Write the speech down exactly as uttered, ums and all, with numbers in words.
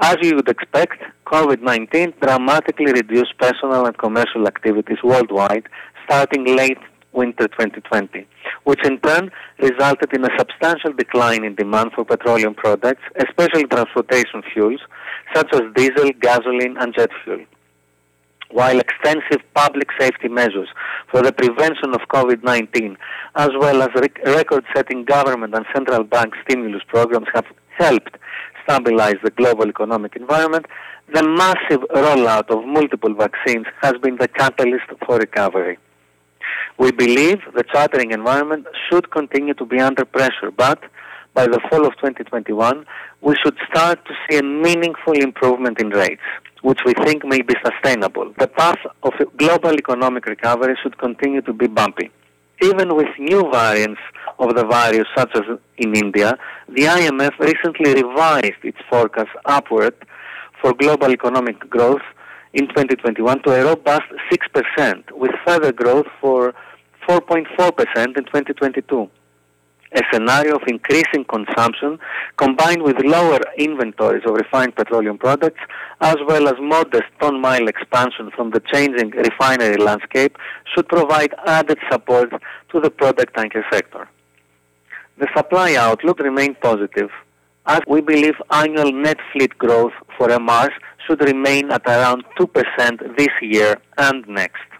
As you would expect, COVID nineteen dramatically reduced personal and commercial activities worldwide starting late winter twenty twenty, which in turn resulted in a substantial decline in demand for petroleum products, especially transportation fuels such as diesel, gasoline and jet fuel. While extensive public safety measures for the prevention of COVID nineteen, as well as rec- record-setting government and central bank stimulus programs have helped stabilize the global economic environment, the massive rollout of multiple vaccines has been the catalyst for recovery. We believe the chartering environment should continue to be under pressure, but by the fall of twenty twenty-one, we should start to see a meaningful improvement in rates, which we think may be sustainable. The path of global economic recovery should continue to be bumpy. Even with new variants of the virus, such as in India, the I M F recently revised its forecast upward for global economic growth in twenty twenty-one to a robust six percent, with further growth for four point four percent in twenty twenty-two. A scenario of increasing consumption combined with lower inventories of refined petroleum products, as well as modest ton-mile expansion from the changing refinery landscape, should provide added support to the product tanker sector. The supply outlook remains positive, as we believe annual net fleet growth for M Rs should remain at around two percent this year and next.